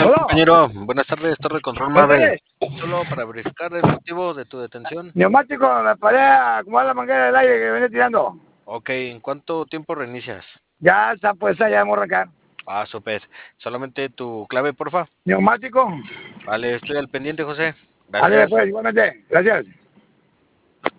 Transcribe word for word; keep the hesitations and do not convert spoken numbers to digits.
tal, Hola, compañero? Buenas tardes, Torre Control buenas Mave. tardes. Solo para verificar el motivo de tu detención. Neumático, me paré a acomodar la manguera del aire que venía tirando. Ok, ¿en cuánto tiempo reinicias? Ya está puesta, ya vamos a arrancar. Ah, súper. Solamente tu clave, porfa. Neumático, Vale, estoy al pendiente, José. vale, Gracias. pues, igualmente. Gracias.